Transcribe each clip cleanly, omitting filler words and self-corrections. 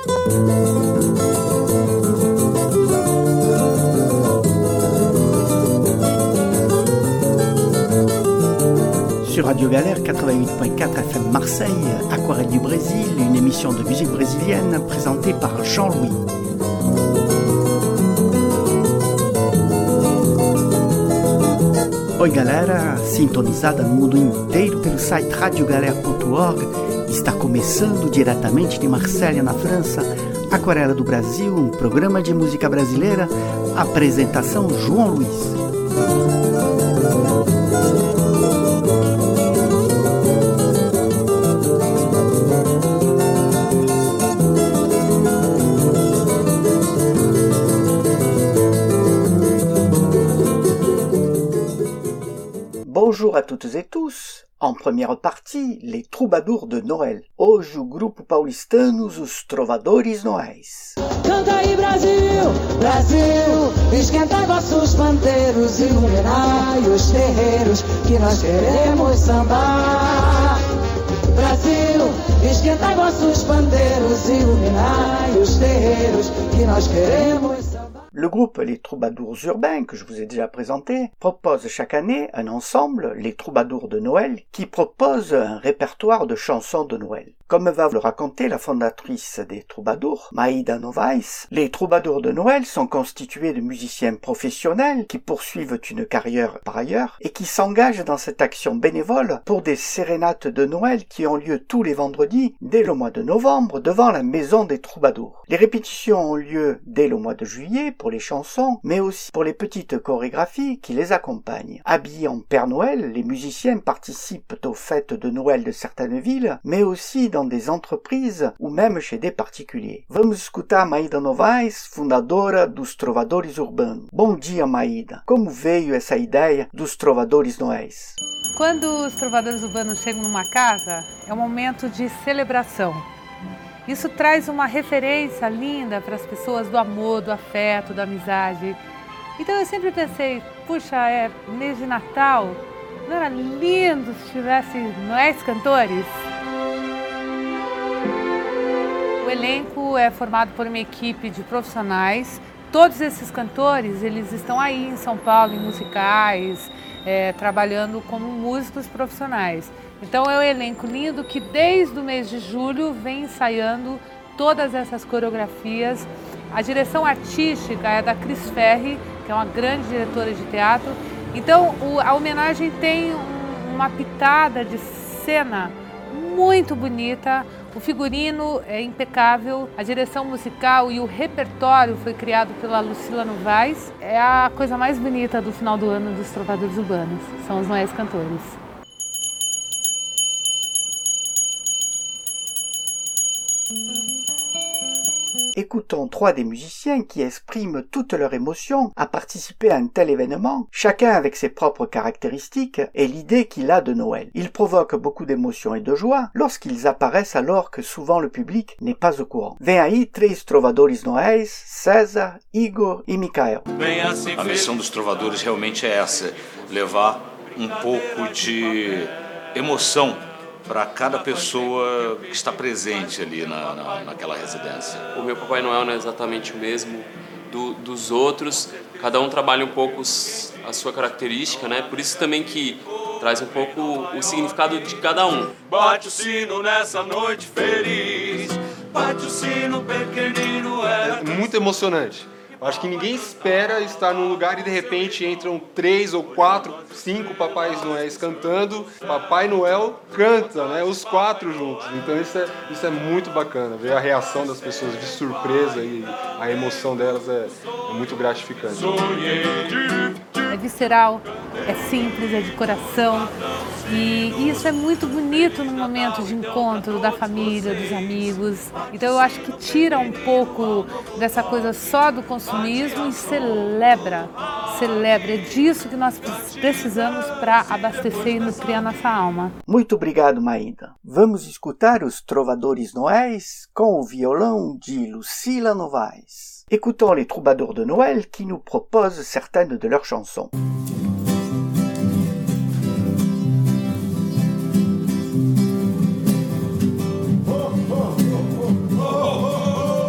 Sur Radio Galère 88.4 FM Marseille, Aquarelle du Brésil, une émission de musique brésilienne présentée par Jean-Louis. Oi galera, sintonizada no mundo inteiro pelo site radiogalera.org, está começando diretamente de Marselha, na França, Aquarela do Brasil, um programa de música brasileira, apresentação João Luiz. Bonjour à toutes et tous. En première partie, les troubadours de Noël. Hoje o grupo paulistano Os Trovadores Noais. Canta aí Brasil, Brasil, esquentai vossos pandeiros, iluminai os terreiros, que nós queremos sambar. Brasil, esquentai vossos pandeiros, iluminai os terreiros, que nós queremos sambar. Le groupe Les Troubadours Urbains, que je vous ai déjà présenté, propose chaque année un ensemble, Les Troubadours de Noël, qui propose un répertoire de chansons de Noël. Comme va le raconter la fondatrice des Troubadours, Maïda Novaes, les Troubadours de Noël sont constitués de musiciens professionnels qui poursuivent une carrière par ailleurs et qui s'engagent dans cette action bénévole pour des sérénates de Noël qui ont lieu tous les vendredis dès le mois de novembre devant la maison des Troubadours. Les répétitions ont lieu dès le mois de juillet pour les chansons, mais aussi pour les petites chorégraphies qui les accompagnent. Habillés en Père Noël, les musiciens participent aux fêtes de Noël de certaines villes, mais aussi dans des entreprises ou même chez des particuliers. Vamos escutar Maïda Novaes, fundadora dos Trovadores Urbanos. Bom dia, Maïda. Como veio essa ideia dos Trovadores Noais? Quando os Trovadores Urbanos chegam numa casa, é um momento de celebração. Isso traz uma referência linda para as pessoas do amor, do afeto, da amizade. Então eu sempre pensei, puxa, é mês de Natal, não era lindo se tivesse Noéis cantores? O elenco é formado por uma equipe de profissionais. Todos esses cantores, eles estão aí em São Paulo, em musicais, trabalhando como músicos profissionais. Então é um elenco lindo que desde o mês de julho vem ensaiando todas essas coreografias. A direção artística é da Cris Ferri, que é uma grande diretora de teatro. Então a homenagem tem uma pitada de cena muito bonita, o figurino é impecável, a direção musical e o repertório foi criado pela Lucila Novaes. É a coisa mais bonita do final do ano dos Trovadores Urbanos, são os Noéis cantores. Écoutons trois des musiciens qui expriment toute leur émotion à participer à un tel événement, chacun avec ses propres caractéristiques et l'idée qu'il a de Noël. Ils provoquent beaucoup d'émotion et de joie lorsqu'ils apparaissent alors que souvent le public n'est pas au courant. Vem aí três trovadores noais, César, Igor e Michael. A missão dos trovadores realmente é essa, levar um pouco de emoção para cada pessoa que está presente ali naquela residência. O meu Papai Noel não é exatamente o mesmo dos outros, cada um trabalha um pouco a sua característica, né? Por isso também que traz um pouco o significado de cada um. Bate o sino nessa noite feliz, bate o sino pequenino. É muito emocionante. Eu acho que ninguém espera estar num lugar e de repente entram 3 ou 4, 5 Papais Noéis cantando. Papai Noel canta, né? Os 4 juntos. Então isso é muito bacana. Ver a reação das pessoas de surpresa e a emoção delas é muito gratificante. É visceral, é simples, é de coração. E isso é muito bonito no momento de encontro da família, dos amigos. Então eu acho que tira um pouco dessa coisa só do consumismo e celebra. É disso que nós precisamos para abastecer e nutrir a nossa alma. Muito obrigado, Maïda. Vamos escutar os Trovadores Noais com o violão de Lucila Novaes. Écoutons les Troubadours de Noël qui nous proposent certaines de leurs chansons. Oh, oh, oh, oh, oh, oh.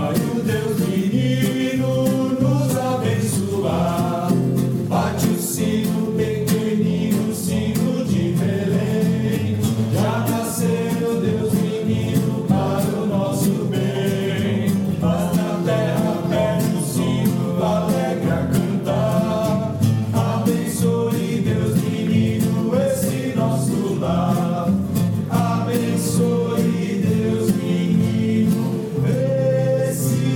Vai o Deus menino nos abençoar. Bate o sino pequenino, sino de Belém. Já nasceu Deus menino para o nosso bem. Mas na terra pede o sino alegre a cantar. Abençoe Deus menino esse nosso lar. Abençoe Deus menino esse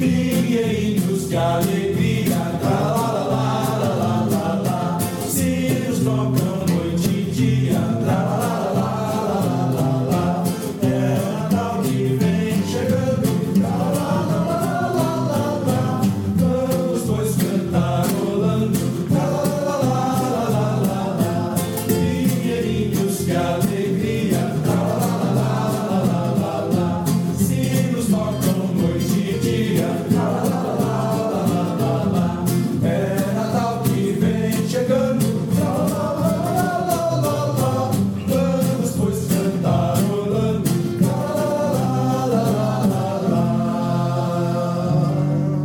pinheiros de alegria, lá, lá, lá, lá, lá, lá, lá. Sinos tocam noite e dia, lá, lá, lá, lá, lá, lá. É o Natal que vem chegando, lá, lá, lá, lá, lá, lá. Vamos, pois, cantarolando, lá, lá, lá, lá, lá, lá. Pinheirinhos de alegria, lá, lá, lá, lá, lá, lá. Sinos tocam noite e dia, lá, lá, lá, lá, lá, lá. É Natal que vem chegando, lá, lá, lá, lá, lá, lá. Vamos, pois, cantarolando, lá, lá, lá, lá, lá, lá.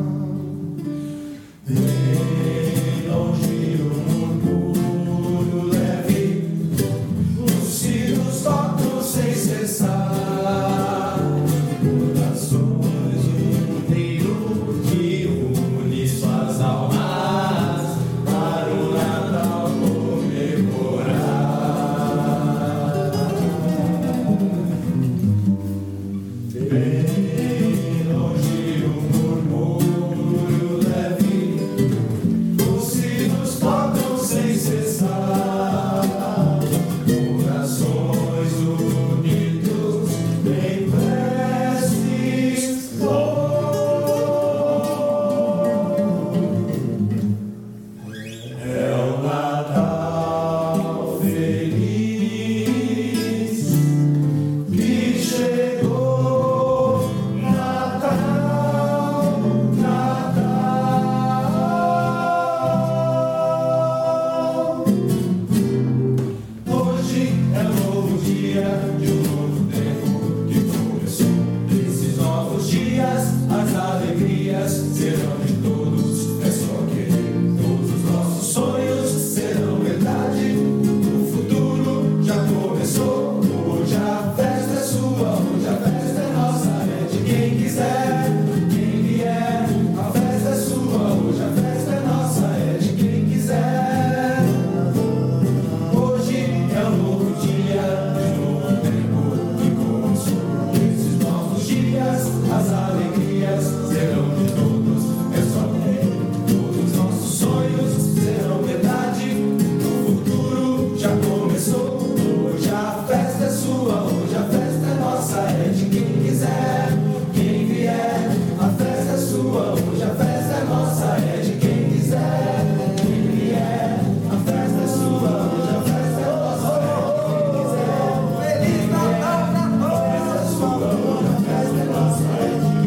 Bem longe o murmúrio leve, os sinos tocam sem cessar. Corações unidos que une suas almas para o Natal comemorar. Bem longe o murmúrio leve, os sinos tocam sem cessar. Corações unidos em preces. É o Natal feliz que chegou. Natal, Natal. Hoje é um novo dia de um novo tempo que começou. Nesses novos dias, as alegrias serão de todos. É só querer. Todos os nossos sonhos serão verdade. O futuro já começou. Hoje a festa é sua, hoje a festa é nossa. É de quem quiser, quem vier. A festa é sua, hoje a festa é nossa. É de quem quiser. Hoje é um novo dia, de um novo tempo que começou. Nesses novos dias, as alegrias serão de todos. É só querer. Todos os nossos sonhos serão verdade. O futuro já começou. Hoje a festa é sua, hoje a festa é nossa. É de quem quiser, quem vier. A festa é sua, hoje a festa é nossa. É de quem quiser, quem vier. A festa é sua, hoje a festa é nossa. É de quem quiser. Feliz Natal, Natal. A festa é sua, hoje a festa é nossa. É de quem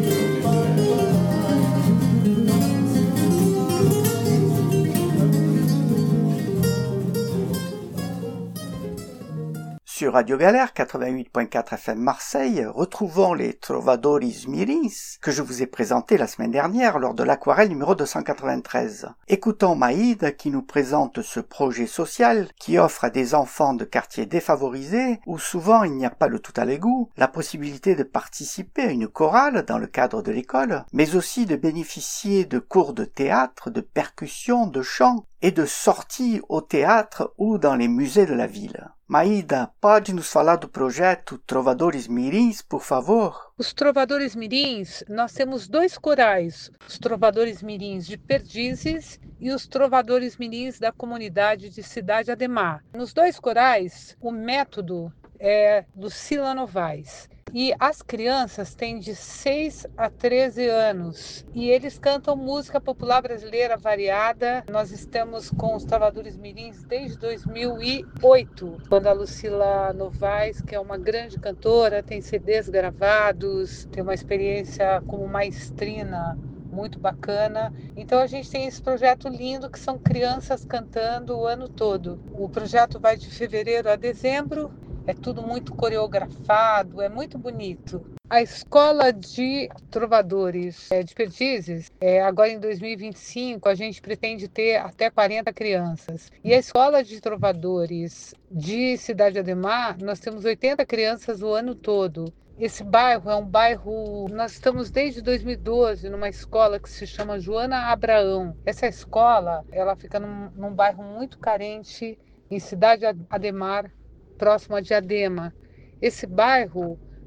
Sur Radio Galère 88.4 FM Marseille, retrouvons les Trovadoris Mirins que je vous ai présentés la semaine dernière lors de l'aquarelle numéro 293. Écoutons Maïd qui nous présente ce projet social qui offre à des enfants de quartiers défavorisés où souvent il n'y a pas le tout à l'égout, la possibilité de participer à une chorale dans le cadre de l'école, mais aussi de bénéficier de cours de théâtre, de percussion, de chant et de sorties au théâtre ou dans les musées de la ville. Maída, pode nos falar do projeto Trovadores Mirins, por favor? Os Trovadores Mirins, nós temos dois corais, os Trovadores Mirins de Perdizes e os Trovadores Mirins da comunidade de Cidade Ademar. Nos dois corais, o método é Lucila Novaes. E as crianças têm de 6 a 13 anos e eles cantam música popular brasileira variada. Nós estamos com os Trovadores Mirins desde 2008, quando a Lucila Novaes, que é uma grande cantora, tem CDs gravados, tem uma experiência como maestrina muito bacana. Então a gente tem esse projeto lindo que são crianças cantando o ano todo. O projeto vai de fevereiro a dezembro. É tudo muito coreografado, é muito bonito. A Escola de Trovadores de Perdizes, agora em 2025, a gente pretende ter até 40 crianças. E a Escola de Trovadores de Cidade Ademar, nós temos 80 crianças o ano todo. Esse bairro é um bairro... Nós estamos desde 2012 numa escola que se chama Joana Abraão. Essa escola, ela fica num bairro muito carente, em Cidade Ademar, próximo a Diadema. Esse bairro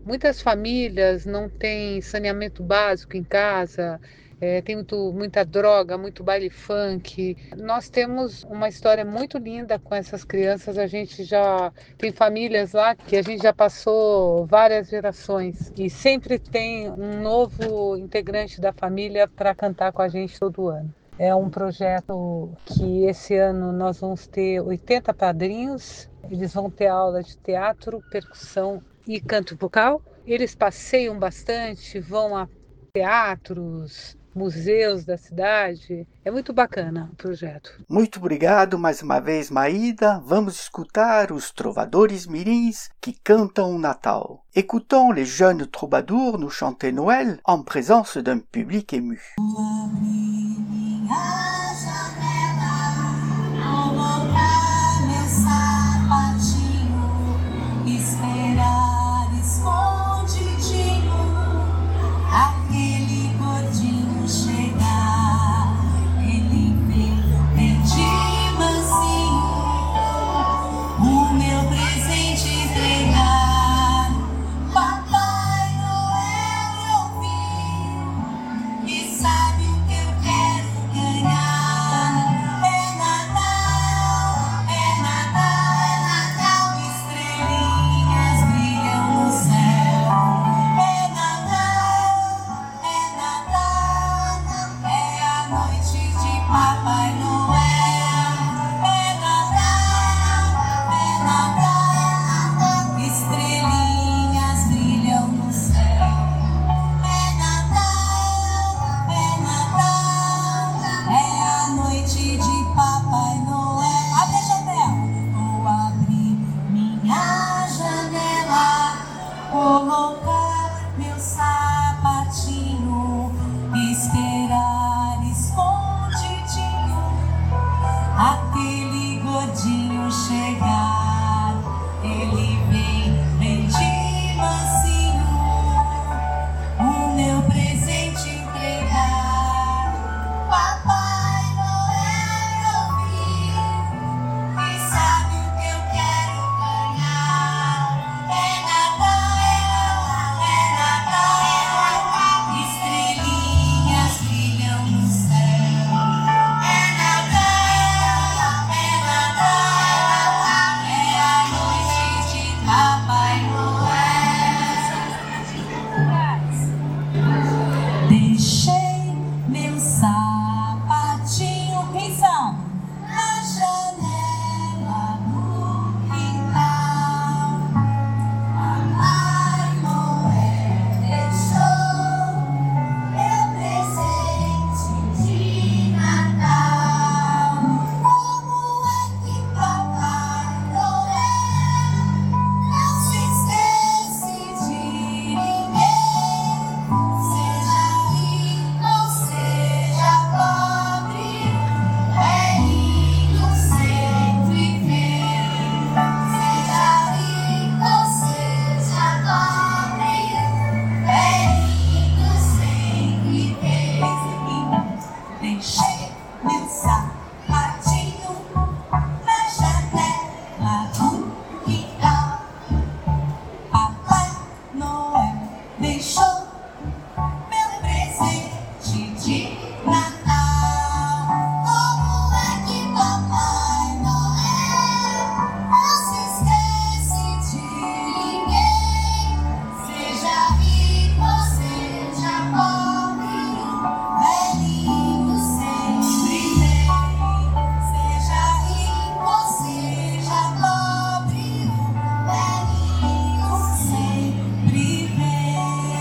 Muitas famílias não têm saneamento básico em casa, tem muita droga, muito baile funk. Nós temos uma história muito linda com essas crianças. A gente já tem famílias lá que a gente já passou várias gerações e sempre tem um novo integrante da família para cantar com a gente todo ano. É um projeto que esse ano nós vamos ter 80 padrinhos. Eles vão ter aula de teatro, percussão e canto vocal. Eles passeiam bastante, vão a teatros, museus da cidade. É muito bacana o projeto. Muito obrigado mais uma vez, Maída. Vamos escutar os trovadores mirins que cantam o Natal. Écoutons les jeunes troubadours nous chanter Noël en présence d'un public ému. Esperar escondidinho aquele gordinho chegar. Ele vem de mansinho o meu presente entregar. Papai Noel eu vi e sabe o que eu quero ganhar. É Natal, é Natal, é Natal, estrelinhas brilham no céu. É Natal, é a noite de Papai Noel. É Natal, estrelinhas brilham no céu. É Natal, é a noite de Papai Noel. Abre a janela. Vou abrir minha janela, colocar meu sapatinho, esperar escondidinho aquele gordinho chegar. Ele vem de mansinho o meu presente entregar. Papai Noel eu vi e sabe o que eu quero ganhar. É Natal, estrelinhas brilham no céu. É Natal, é a noite de Papai Noel. Deixei meu sapatinho, quem são? Na janela do quintal. Papai Noel deixou meu presente de Natal. Como é que Papai Noel não se esquece de ninguém? Seja rico ou seja pobre, velhinho sempre vem. Seja rico ou seja pobre, velhinho sempre vem. Deixei meu sapatinho na janela do quintal. Papai Noel deixou meu presente de Natal. Como é que Papai Noel não se esquece de ninguém? Seja rico ou seja pobre, velhinho sempre vem. Seja rico ou seja pobre, velhinho sempre vem.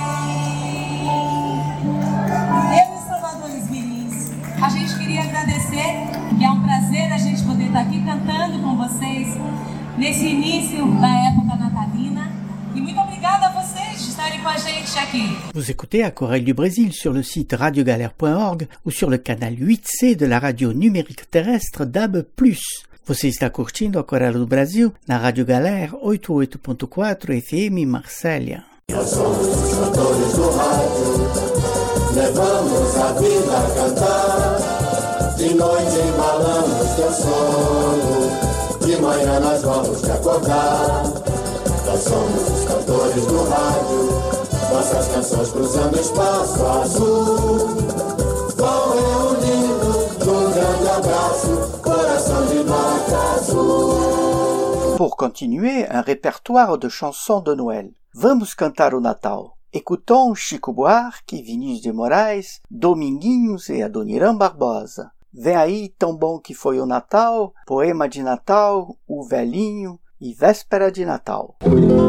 Eu e os trovadores mirins, a gente queria agradecer, que é um prazer a gente poder estar aqui cantando com vocês nesse início da época natalina. E muito obrigada a vocês de estarem com a gente aqui. Vous écoutez Aquarelle du Brésil sur le site radiogalère.org ou sur le canal 8C de la radio numérique terrestre DAB+. Você está curtindo Aquarelle do Brasil na Rádio Galère 88.4 FM Marsella. Nós somos os cantores do rádio, levamos a vida a cantar. De noite embalamos teu sono, de manhã nós vamos te acordar. Nós somos os cantores do rádio, nossas canções cruzando o espaço azul. Vão reunindo num grande abraço, coração de nota azul. Pour continuer, un répertoire de chansons de Noël. Vamos cantar o Natal. Écoutons Chico Buarque, Vinícius de Moraes, Dominguinhos e Adoniran Barbosa. Vem aí Tão Bom Que Foi o Natal, Poema de Natal, O Velhinho e Véspera de Natal.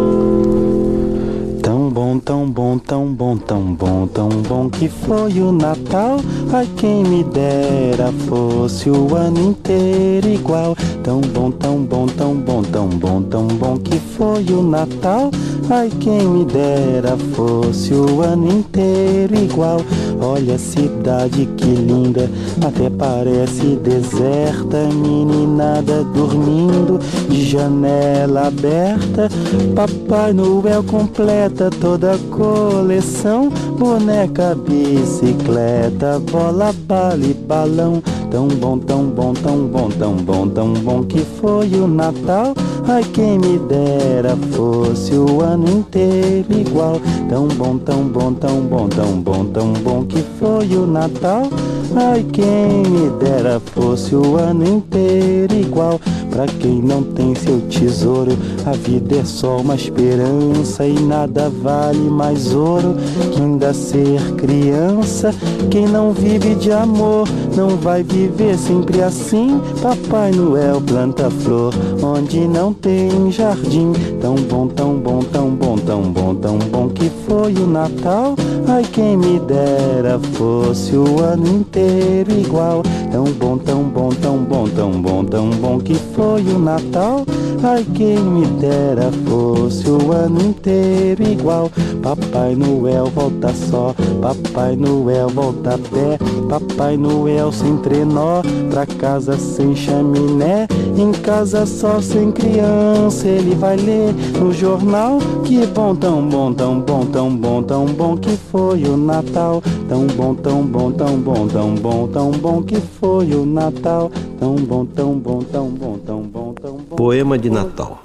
Tão bom, tão bom, tão bom, tão bom, tão bom que foi o Natal. Ai, quem me dera fosse o ano inteiro igual. Tão bom, tão bom, tão bom, tão bom, tão bom que foi o Natal. Ai, quem me dera fosse o ano inteiro igual. Olha a cidade que linda, até parece deserta. Meninada dormindo, de janela aberta. Papai Noel completa toda a coleção. Boneca, bicicleta, bola, bala e balão. Tão bom, tão bom, tão bom, tão bom, tão bom que foi o Natal. Ai, quem me dera fosse o ano inteiro igual. Tão bom, tão bom, tão bom, tão bom, tão bom que foi o Natal. Ai, quem me dera fosse o ano inteiro igual. Pra quem não tem seu tesouro, a vida é só uma esperança e nada vale mais ouro que ainda ser criança. Quem não vive de amor não vai viver sempre assim. Papai Noel planta flor onde não tem jardim. Tão bom, tão bom, tão bom, tão bom, tão bom que foi o Natal. Ai, quem me dera fosse o ano inteiro igual. Tão bom, tão bom, tão bom, tão bom, tão bom que foi o Natal. Ai, quem me dera fosse o ano inteiro igual. Papai Noel volta só, Papai Noel volta a pé. Papai Noel sem trenó, pra casa sem chaminé. Em casa só sem criança, ele vai ler no jornal. Que bom, tão bom, tão bom, tão bom, tão bom que foi o Natal. Tão bom, tão bom, tão bom, tão bom, tão bom que foi o Natal. Tão bom, tão bom, tão bom, tão bom, tão bom. Poema de Natal.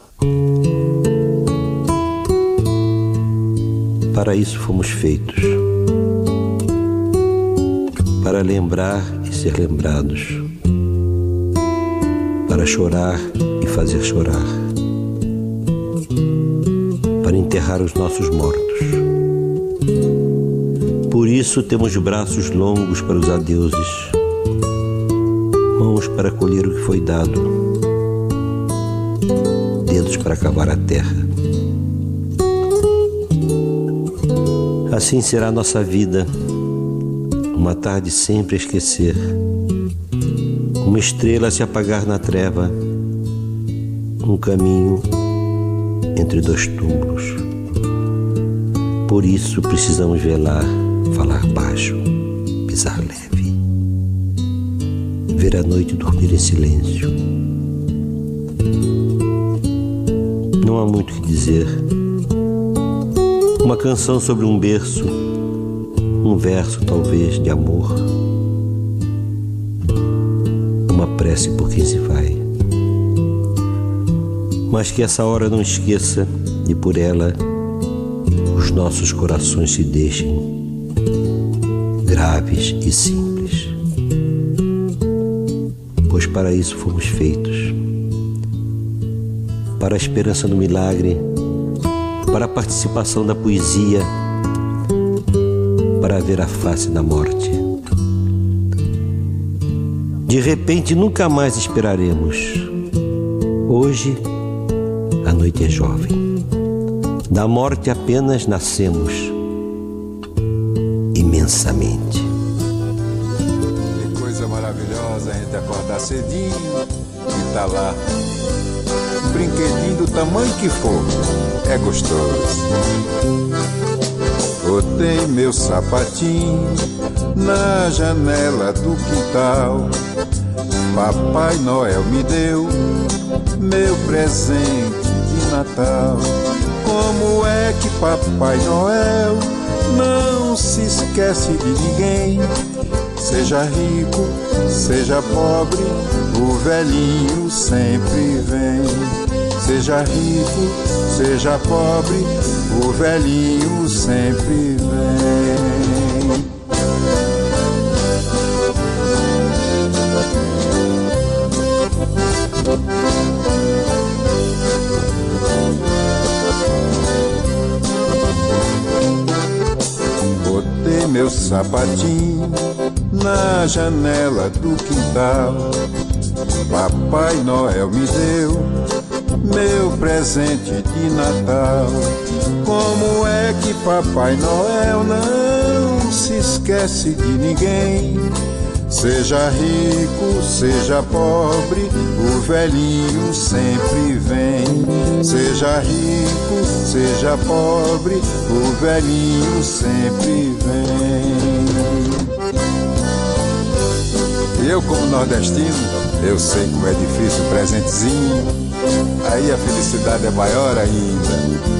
Para isso fomos feitos, para lembrar e ser lembrados, para chorar e fazer chorar, para enterrar os nossos mortos. Por isso temos braços longos para os adeuses, mãos para colher o que foi dado, dedos para cavar a terra. Assim será a nossa vida, uma tarde sempre a esquecer, uma estrela a se apagar na treva, um caminho entre dois túmulos. Por isso precisamos velar, falar baixo, pisar leve, ver a noite dormir em silêncio. Não há muito o que dizer. Uma canção sobre um berço, um verso talvez de amor, uma prece por quem se vai. Mas que essa hora não esqueça e por ela os nossos corações se deixem graves e simples, pois para isso fomos feitos, para a esperança no milagre, para a participação da poesia, para ver a face da morte. De repente nunca mais esperaremos. Hoje a noite é jovem, da morte apenas nascemos imensamente. Que coisa maravilhosa a gente acordar cedinho e tá lá, um brinquedinho do tamanho que for, é gostoso. Botei meu sapatinho na janela do quintal. Papai Noel me deu meu presente de Natal. Como é que Papai Noel não se esquece de ninguém? Seja rico, seja pobre, o velhinho sempre vem. Seja rico, seja pobre, o velhinho sempre vem. Botei meu sapatinho na janela do quintal. Papai Noel me deu meu presente de Natal. Como é que Papai Noel não se esquece de ninguém? Seja rico, seja pobre, o velhinho sempre vem. Seja rico, seja pobre, o velhinho sempre vem. E eu, como nordestino, eu sei como é difícil o presentezinho. Aí a felicidade é maior ainda.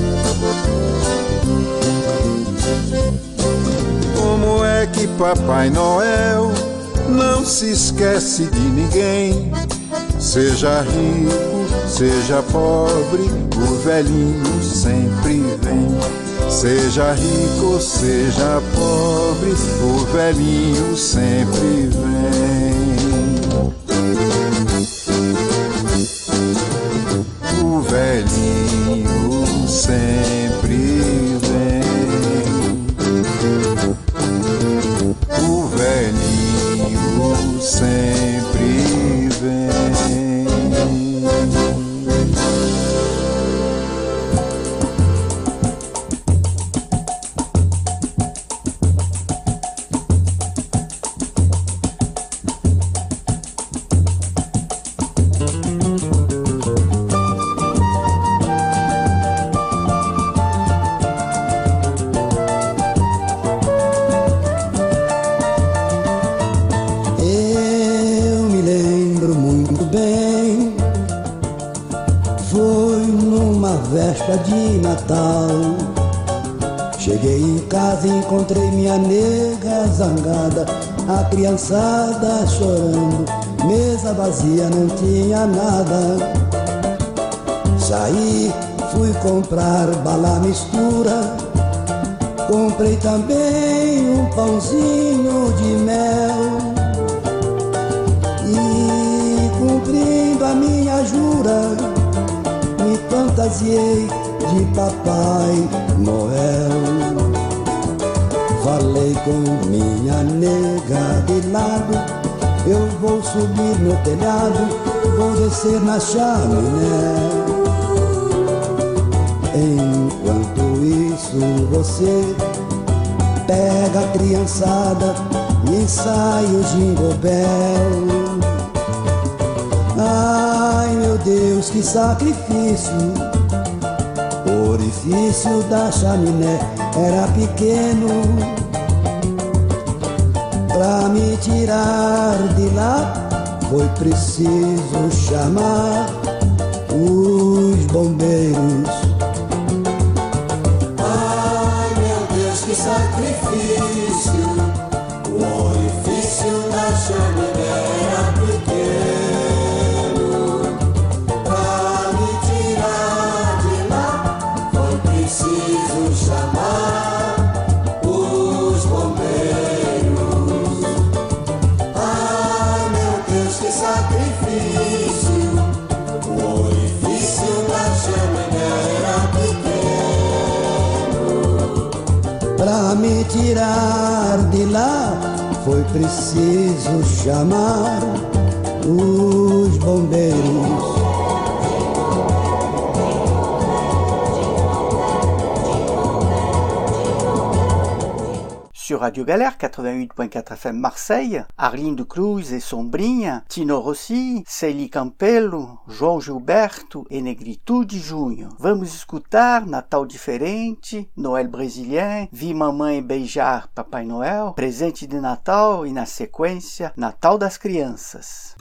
Como é que Papai Noel não se esquece de ninguém? Seja rico, seja pobre, o velhinho sempre vem. Seja rico, seja pobre, o velhinho sempre vem. O velhinho sempre vem. O velhinho sempre vem. De Natal, cheguei em casa e encontrei minha nega zangada, a criançada chorando, mesa vazia, não tinha nada. Saí, fui comprar bala mistura, comprei também um pãozinho de mel. E cumprindo a minha jura, me fantasiei de Papai Noel. Falei com minha nega de lado, eu vou subir no telhado, vou descer na chaminé. Enquanto isso você pega a criançada e ensaia o Jingle Bell. Ai meu Deus, que sacrifício! O orifício da chaminé era pequeno. Pra me tirar de lá foi preciso chamar os bombeiros. Ai meu Deus, que sacrifício! O orifício da chaminé era pequeno. Preciso chamar os bombeiros. Ai meu Deus, que sacrifício! O orifício da chaminé era pequeno. Pra me tirar de lá foi preciso chamar os bombeiros. Sur Radio Galère 88.4 FM Marseille, Arlindo Cruz e Sombrinha, Tino Rossi, Celi Campelo, João Gilberto e Negritude Junho. Vamos escutar Natal Diferente, Noel Brasileiro, Vi Mamãe Beijar Papai Noel, Presente de Natal e, na sequência, Natal das Crianças.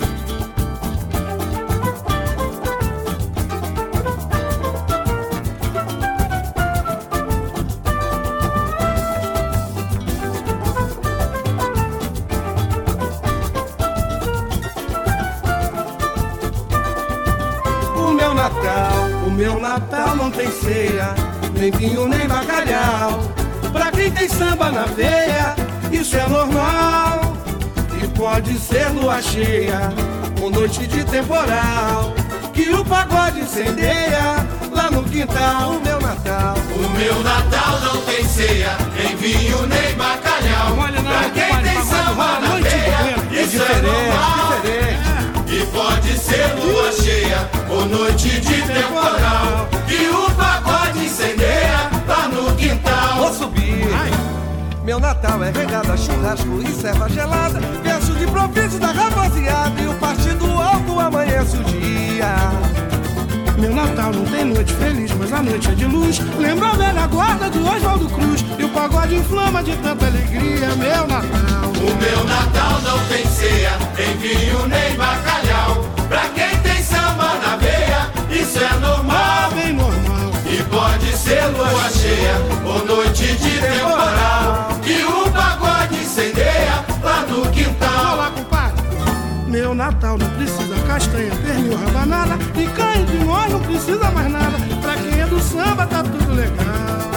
Natal meu Natal não tem ceia, nem vinho nem bacalhau. Pra quem tem samba na veia, isso é normal. E pode ser lua cheia ou noite de temporal, que o pagode incendeia lá no quintal. O meu Natal não tem ceia, nem vinho nem bacalhau. Pra quem tem samba na veia, isso é normal. E pode ser lua cheia ou noite de temporal, que o pagode incendeia lá no quintal. Vou subir. Meu Natal é regado a churrasco e serva gelada, verso de improviso da rapaziada, e o partido alto amanhece o dia. Meu Natal não tem noite feliz, mas a noite é de luz. Lembra a velha guarda do Oswaldo Cruz, e o pagode inflama de tanta alegria. Meu Natal, o meu Natal não tem ceia, nem vinho nem bacalhau. Pra quem tem samba na veia, isso é normal, bem normal. E pode ser lua cheia ou noite de temporal, que o pagode incendeia lá no quintal. Olá, compadre. Meu Natal não precisa castanha, pernil, rabanada, e cá entre nós não precisa mais nada. Pra quem é do samba tá tudo legal.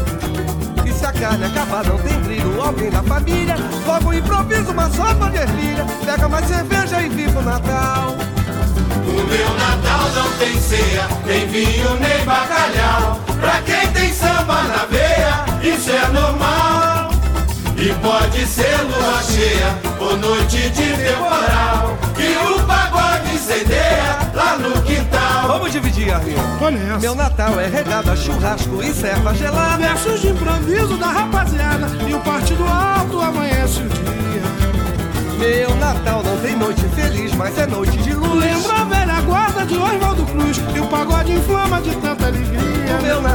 E se a carne acabar não tem brilho, alguém da família, logo improvisa uma sopa de ervilha, pega mais cerveja e viva o Natal. O meu Natal não tem ceia, nem vinho nem bacalhau. Pra quem tem samba na veia, isso é normal. E pode ser lua cheia ou noite de temporal, que o pagode incendeia lá no quintal. Vamos dividir a rima. Meu Natal é regado a churrasco e serva gelada, versos de improviso da rapaziada, e o partido alto amanhece o dia. Meu Natal não tem noite feliz, mas é noite de luz. Lembra a velha guarda de Oswaldo Cruz, e o pagode inflama de tanta alegria.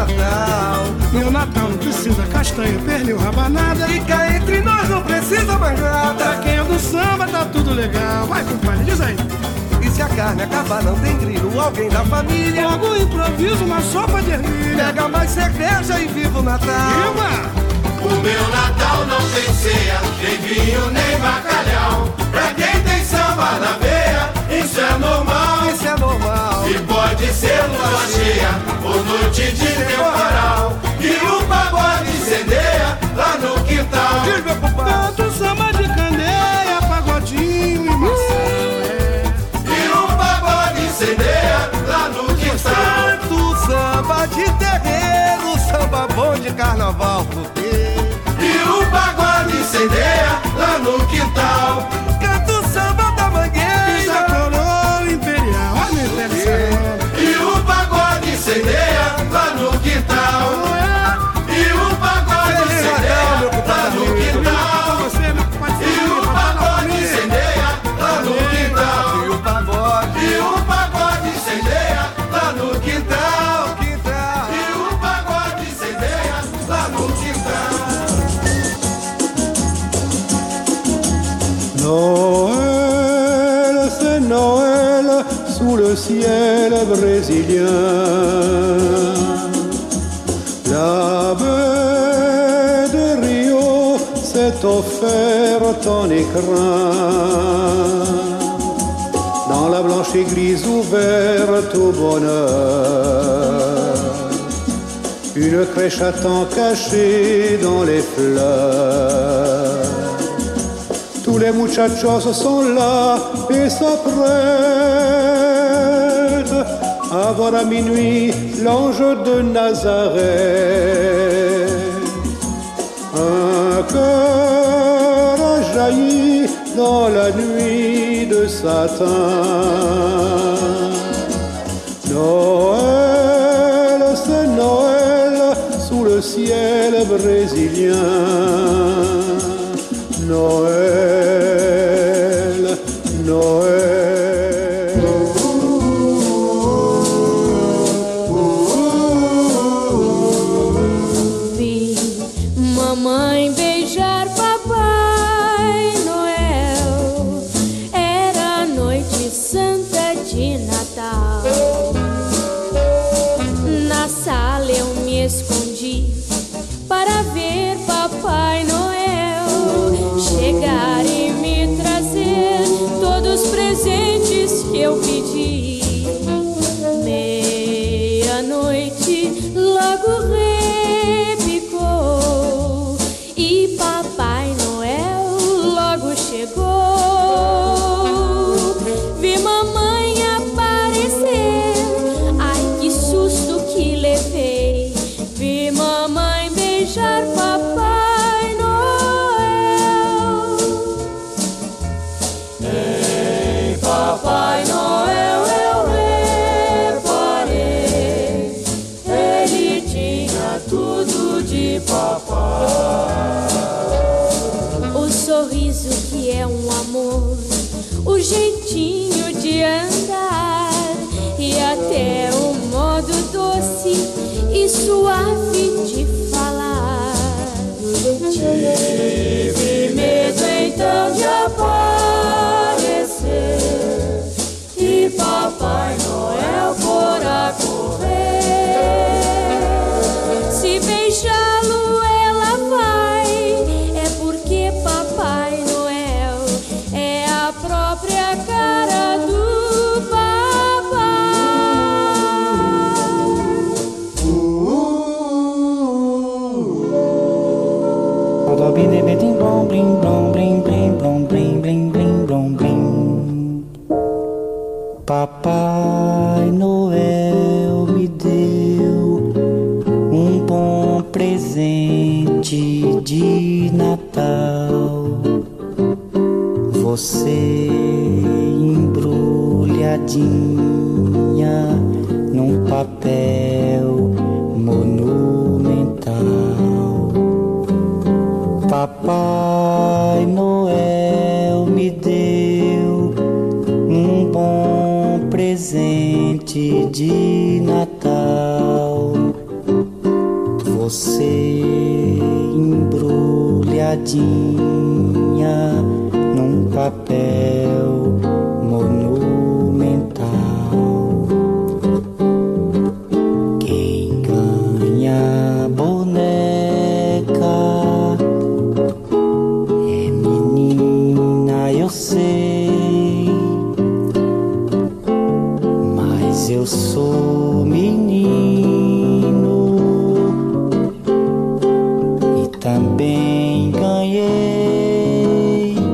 Meu Natal não precisa castanha, pernil, rabanada, e cá entre nós não precisa mais nada. Pra quem é do samba tá tudo legal. Vai, compadre, diz aí. E se a carne acabar não tem grilo, alguém da família, logo improviso uma sopa de ervilha, pega mais cerveja e viva o Natal. Viva! O meu Natal não tem ceia, nem vinho nem bacalhau. Pra quem tem samba na veia, isso é normal. Isso é normal. E pode ser lua cheia ou noite de temporal, que o pagode incendeia lá no quintal. Diz, meu compadre. Tanto samba de candeia, pagodinho e maçã, e o pagode incendeia lá no quintal. Tanto samba de terreiro, samba bom de carnaval, porque e o pagode incendeia lá no quintal. Canto samba da mangueira, da coroa imperial, e o pagode incendeia lá no quintal. E o pagode incendeia lá no quintal. E o pagode incendeia lá no quintal. E o pagode incendeia lá no quintal. E o pagode incendeia lá no quintal. Noël, c'est Noël sous le ciel brésilien. La baie de Rio s'est offerte en écrin. Dans la blanche église ouverte au bonheur, une crèche attend cachée dans les fleurs. Tous les muchachos sont là et s'apprêtent à voir à minuit l'ange de Nazareth. Un cœur a jailli dans la nuit de satin. Noël, c'est Noël sous le ciel brésilien. Noël, Noël. Vi mamãe beijar Papai Noel. Era noite santa de Natal. Na sala eu me escondi para ver Papai Noel chegar e me que é um amor, o jeitinho de andar e até o modo doce e suave de falar. Tive medo então de aparecer e Papai Noel fora correr. Se beijá-lo ela vai, é porque Papai Noel é a própria cara do papai. Papai Noel me deu um bom presente de Natal. Você embrulhadinha num papel monumental. Papai Noel me deu um bom presente de Natal. Você embrulhadinha num papel monumental. Quem ganha boneca é menina, eu sei, mas eu sou menino e também ganhei.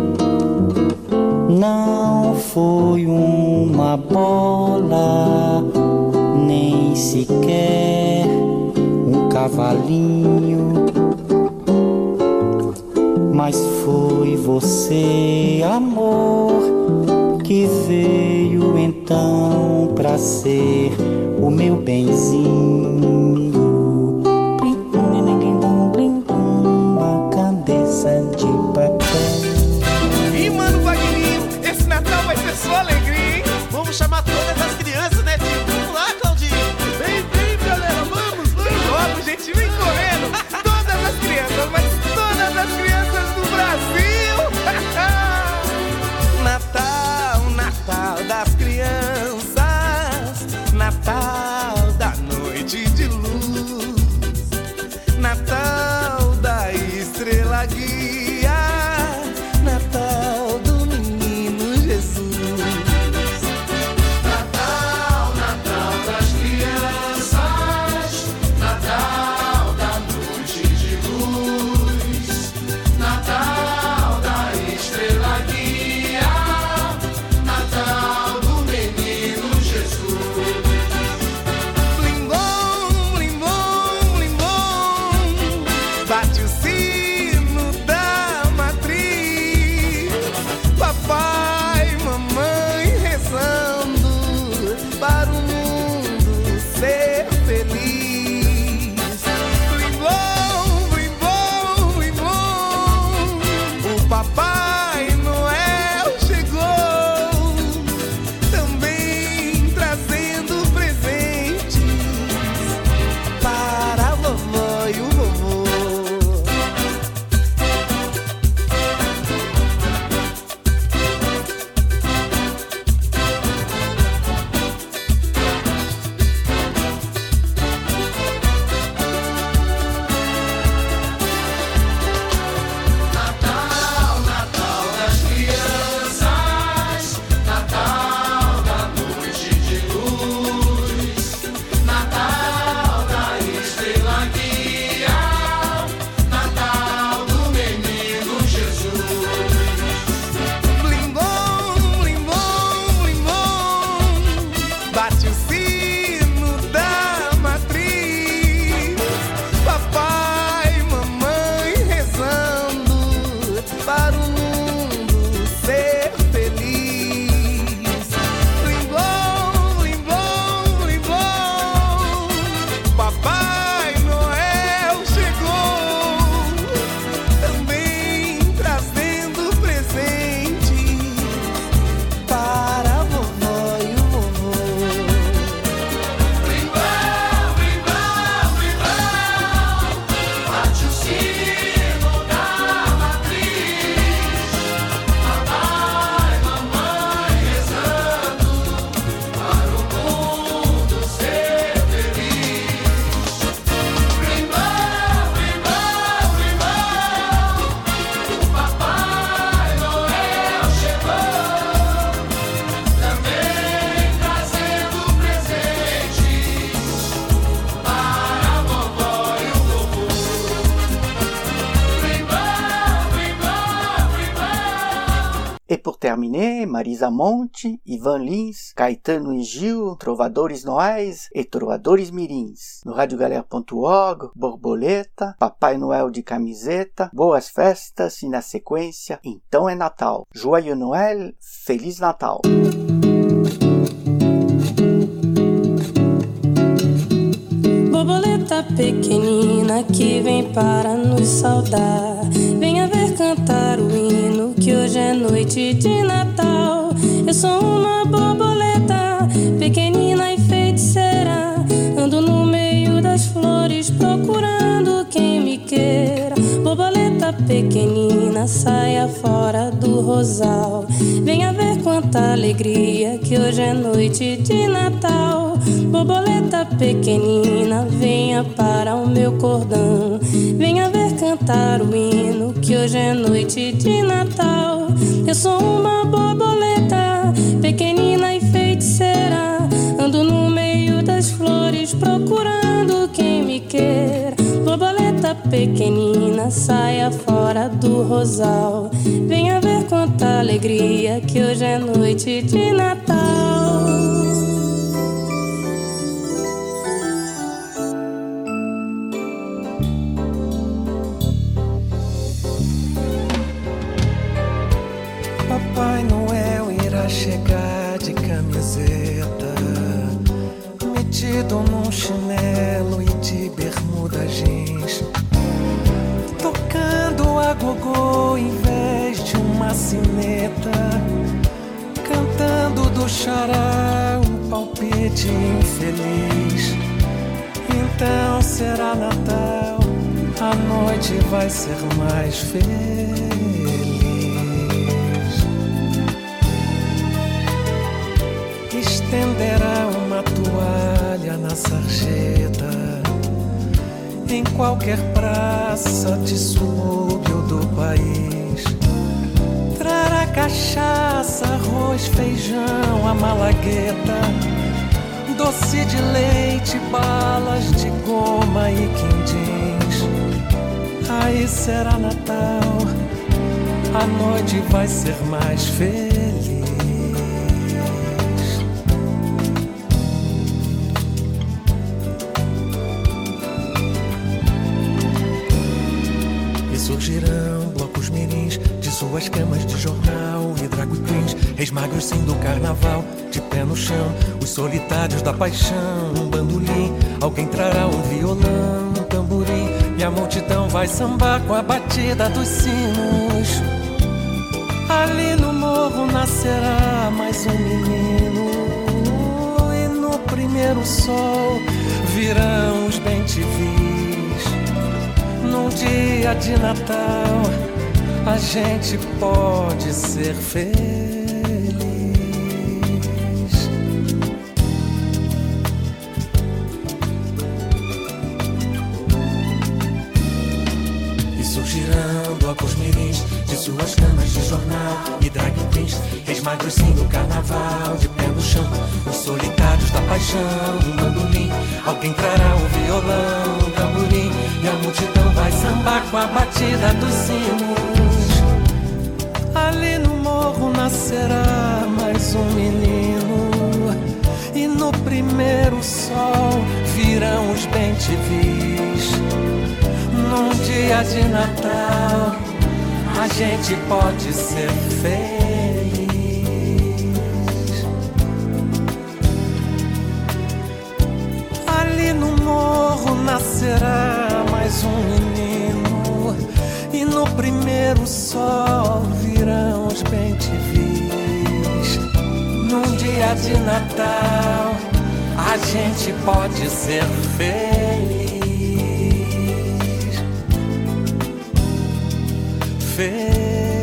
Não foi uma bola, nem sequer um cavalinho, mas foi você, amor, que veio então pra ser o meu benzinho. Uma cabeça de papel. E mano, Vagninho, esse Natal vai ser só alegria, hein? Vamos chamar todas as crianças, né, tio? Vamos lá, Claudinho. Vem, galera, vamos. Vem logo, gente, vem correndo. Todas as crianças, mas todas as crianças do Brasil. Natal, Natal das crianças, Natal da noite de luz. E por terminer, Marisa Monte, Ivan Lins, Caetano e Gil, Trovadores Noais e Trovadores Mirins. No radiogalera.org, Borboleta, Papai Noel de camiseta, boas festas e na sequência, então é Natal. Joyeux Noël, Feliz Natal. Borboleta pequenina que vem para nos saudar, venha ver cantar o hino que hoje é noite de Natal. Eu sou uma borboleta pequenina e feiticeira, ando no meio das flores procurando quem me queira. Borboleta pequenina, saia fora do rosal, venha ver quanta alegria que hoje é noite de Natal. Borboleta pequenina, venha para o meu cordão, venha ver cantar o hino que hoje é noite de Natal. Eu sou uma borboleta pequenina e feiticeira, ando no meio das flores procurando quem me queira. Borboleta pequenina, saia fora do rosal, venha ver quanta alegria que hoje é noite de Natal. Papai Noel irá chegar de camiseta, metido num chinelo e de bermuda jeans, tocando a gogô em vez de uma sineta, cantando do xará um palpite infeliz. Então será Natal, a noite vai ser mais feliz. Estenderá uma toalha na sarjeta, em qualquer praça de subúrbio do país. Trará cachaça, arroz, feijão, a malagueta, doce de leite, balas de goma e quindins. Aí será Natal, a noite vai ser mais feliz. Surgirão blocos mirins de suas camas de jornal e drag queens, reis magros sim do carnaval, de pé no chão, os solitários da paixão, um bandolim, alguém trará um violão, um tamborim, e a multidão vai sambar com a batida dos sinos. Ali no morro nascerá mais um menino, e no primeiro sol virão os bem-te-vis. Num dia de Natal, a gente pode ser feliz. E surgirão blocos mirins de suas camas de jornal e drag queens, reis magros sim do carnaval, de pé no chão, os solitários da paixão, um bandolim, alguém trará um violão, um tamborim, e a multidão vai sambar com a batida dos sinos. Ali no morro nascerá mais um menino, e no primeiro sol virão os bem-te-vis. Num dia de Natal, a gente pode ser feliz. Ali no morro nascerá mais um menino, e no primeiro sol virão os bem-te-vis. Num dia de Natal, a gente pode ser feliz. Feliz.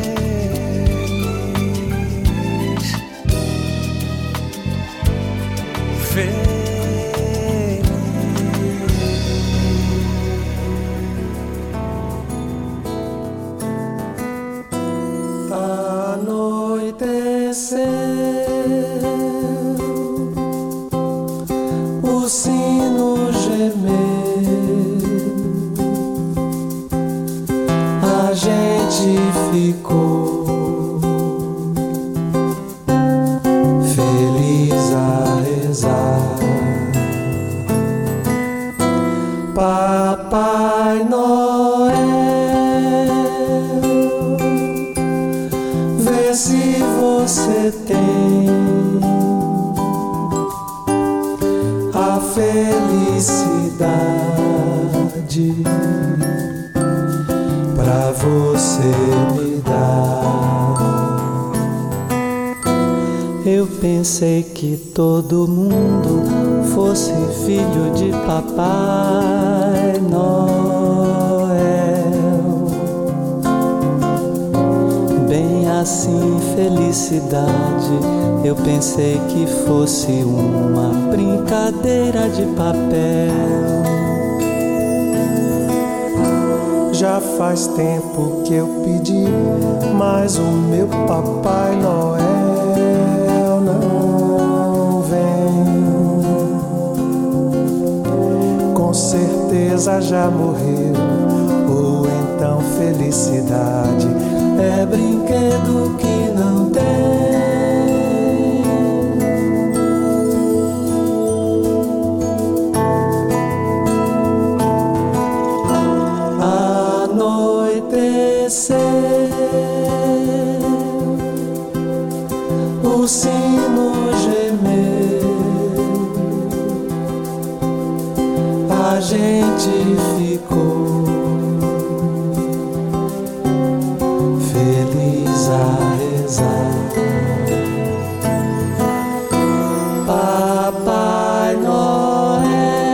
Feliz. Anoiteceu, o sino gemeu, a gente ficou Vê se você tem a felicidade pra você me dar. Eu pensei que todo mundo fosse filho de Papai Noel. Bem assim, felicidade, eu pensei que fosse uma brincadeira de papel. Já faz tempo que eu pedi, mas o meu Papai Noel não vem. Com certeza já morreu, ou então felicidade é brinquedo que não tem. Anoiteceu, o sino gemeu, a gente ficou feliz a rezar. Papai Noel,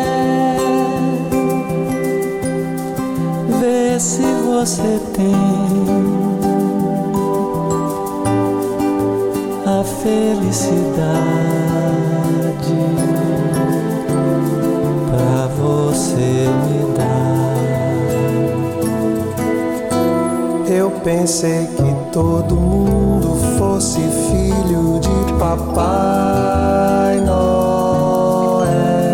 vê se você tem a felicidade pra você me dar. Eu pensei que todo mundo fosse filho de Papai Noel.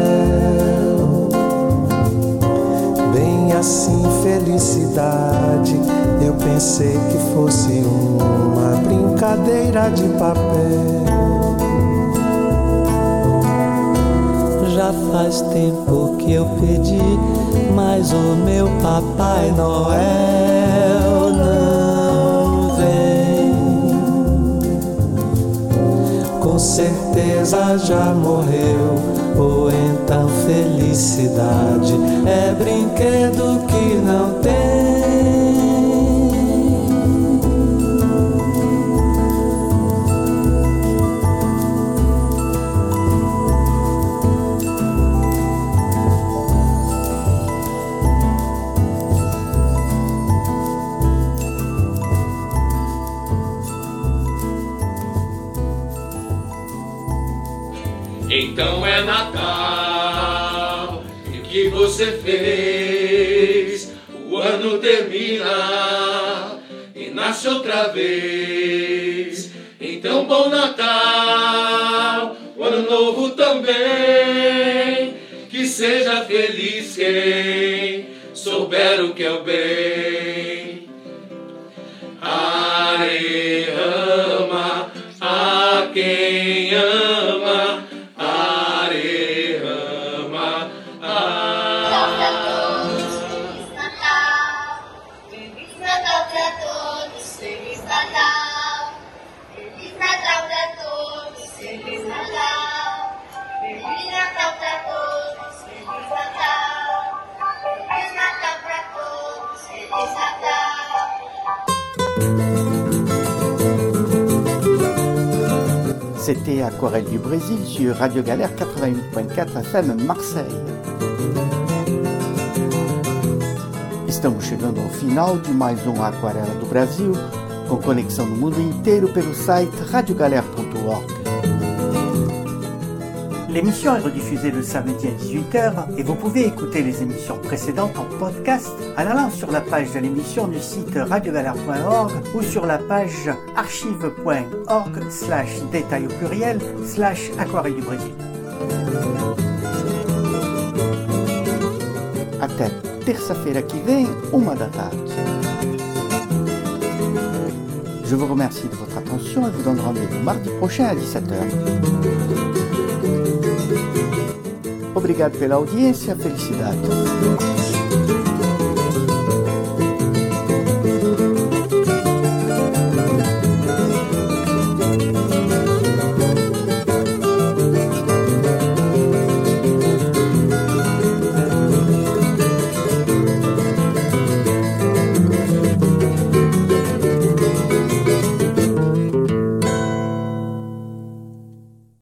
Bem assim, felicidade, eu pensei que fosse uma brincadeira de papel. Já faz tempo que eu pedi, mas o meu Papai Noel não vem. Com certeza já morreu, ou então felicidade é brinquedo que não tem. Então é Natal, e o que você fez? O ano termina e nasce outra vez. Então bom Natal, o ano novo também. Que seja feliz quem souber o que é o bem. Are ama a quem ama. C'était Aquarelle du Brésil sur Radio Galère 88.4 FM Marseille. Estamos chegando ao final de mais um Aquarela do Brasil, com conexão no mundo inteiro pelo site radiogalère.org. L'émission est rediffusée le samedi à 18h et vous pouvez écouter les émissions précédentes en podcast en allant sur la page de l'émission du site radiogalère.org ou sur la page archive.org/détail au pluriel/Aquarelle du Brésil. Até terça-feira que vem, 1h. Je vous remercie de votre attention et vous donne rendez-vous mardi prochain à 17h. Obrigado pela audiência, felicidade.